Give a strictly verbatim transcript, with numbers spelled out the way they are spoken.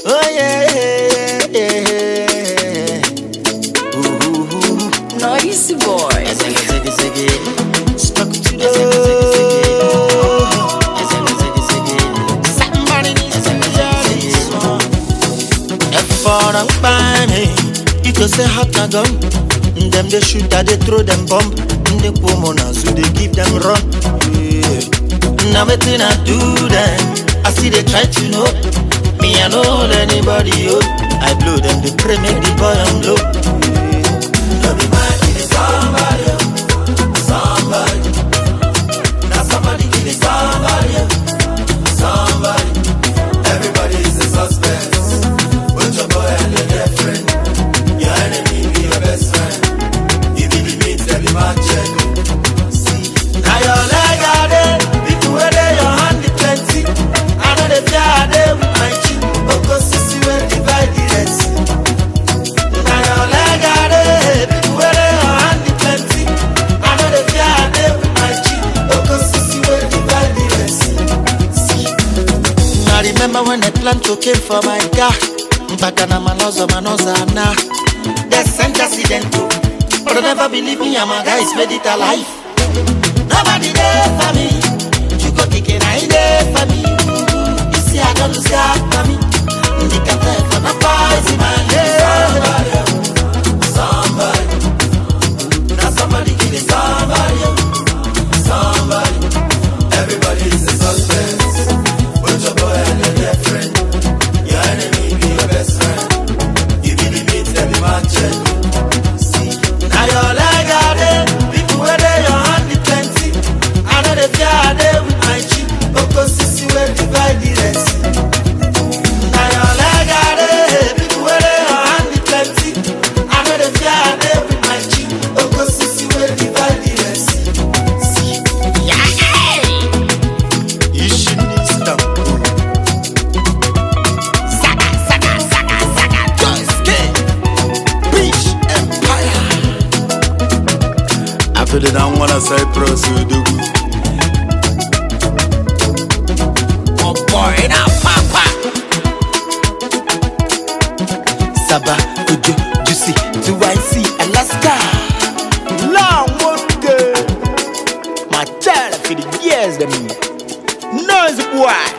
Oh yeah, yeah, yeah, yeah. Ooh, ooh, ooh. Noisy boy. Ziggy, ziggy, ziggy. Stuck to the somebody needs to be this one. If for a buy me, you can say hot na gun. Them they shoot that they throw them bomb. The woman so they give them run. Yeah. Now everything I do them, I see they try to know. Me I know anybody yo. I blow them, they pray make the boy on low. Yeah. Don't be mad, give it somebody, somebody. Now somebody give it somebody, somebody. Everybody is a suspect. Put your boy and your girlfriend. Your enemy be your best friend. If you be meet, they be mad check. See, now your leg are there. People where they your hand is plenty. I know they fear they with my cheek. Because see where divide the Red Sea. Now your leg are there. People where they your hand is plenty. I know they fear they with my cheek. Because see where divide the Red Sea. See, I remember when the plant came for my car. Mpakana manoza manoza na. They sent accident to. But never believe me, I'm a guy's made it alive. Nobody there for me. You go kicking, I there for me. You see, I don't lose that for me. You can tell for the boys in my head. Somebody, somebody. Now somebody give it somebody. Somebody. Everybody is a suspect. Put your boy and your girlfriend. Your enemy be your best friend. You be the meat, let me match it. Now your leg are there, people where they your hand is plenty. I know they fear they with my cheek. Because see where divide the Red Sea. Now your leg are there, people where they your hand is plenty. I know they fear they with my cheek. Because see where divide the Red Sea. See, yeah, hey. You should need stop. Saga, saga, saga, saga, just get Beach Empire. I feel it, I wanna say prosudu. Oh boy, now papa. Saba, Ujo, Juicy, two I C, Alaska. Long one girl. My child for the years them. Noise boy.